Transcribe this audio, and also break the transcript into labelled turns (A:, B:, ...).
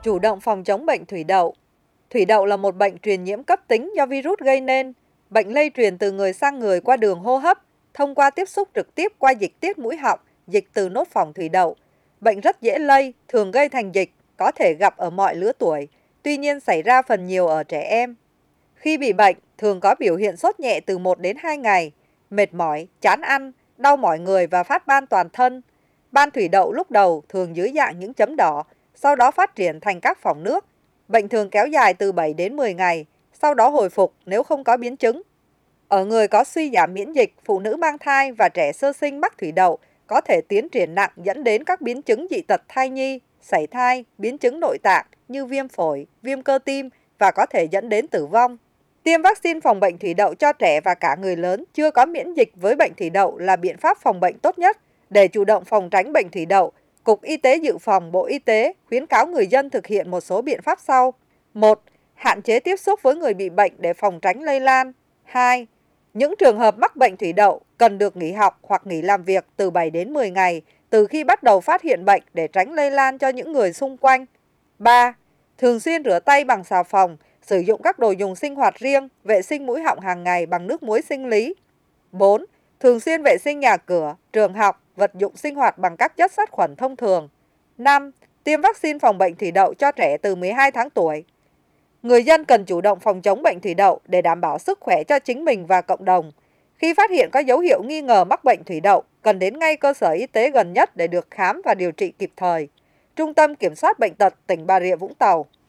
A: Chủ động phòng chống bệnh thủy đậu. Thủy đậu là một bệnh truyền nhiễm cấp tính do virus gây nên. Bệnh lây truyền từ người sang người qua đường hô hấp, thông qua tiếp xúc trực tiếp qua dịch tiết mũi họng, dịch từ nốt phỏng thủy đậu. Bệnh rất dễ lây, thường gây thành dịch, có thể gặp ở mọi lứa tuổi, tuy nhiên xảy ra phần nhiều ở trẻ em. Khi bị bệnh, thường có biểu hiện sốt nhẹ từ 1 đến 2 ngày, mệt mỏi, chán ăn, đau mỏi người và phát ban toàn thân. Ban thủy đậu lúc đầu thường dưới dạng những chấm đỏ, sau đó phát triển thành các phỏng nước. Bệnh thường kéo dài từ 7 đến 10 ngày, sau đó hồi phục nếu không có biến chứng. Ở người có suy giảm miễn dịch, phụ nữ mang thai và trẻ sơ sinh mắc thủy đậu có thể tiến triển nặng dẫn đến các biến chứng dị tật thai nhi, sảy thai, biến chứng nội tạng như viêm phổi, viêm cơ tim và có thể dẫn đến tử vong. Tiêm vaccine phòng bệnh thủy đậu cho trẻ và cả người lớn chưa có miễn dịch với bệnh thủy đậu là biện pháp phòng bệnh tốt nhất. Để chủ động phòng tránh bệnh thủy đậu, Cục Y tế Dự phòng Bộ Y tế khuyến cáo người dân thực hiện một số biện pháp sau. 1. Hạn chế tiếp xúc với người bị bệnh để phòng tránh lây lan. 2. Những trường hợp mắc bệnh thủy đậu cần được nghỉ học hoặc nghỉ làm việc từ 7 đến 10 ngày từ khi bắt đầu phát hiện bệnh để tránh lây lan cho những người xung quanh. 3. Thường xuyên rửa tay bằng xà phòng, sử dụng các đồ dùng sinh hoạt riêng, vệ sinh mũi họng hàng ngày bằng nước muối sinh lý. 4. Thường xuyên vệ sinh nhà cửa, trường học, vật dụng sinh hoạt bằng các chất sát khuẩn thông thường. 5. Tiêm vaccine phòng bệnh thủy đậu cho trẻ từ 12 tháng tuổi. Người dân cần chủ động phòng chống bệnh thủy đậu để đảm bảo sức khỏe cho chính mình và cộng đồng. Khi phát hiện có dấu hiệu nghi ngờ mắc bệnh thủy đậu, cần đến ngay cơ sở y tế gần nhất để được khám và điều trị kịp thời. Trung tâm Kiểm soát Bệnh tật tỉnh Bà Rịa Vũng Tàu.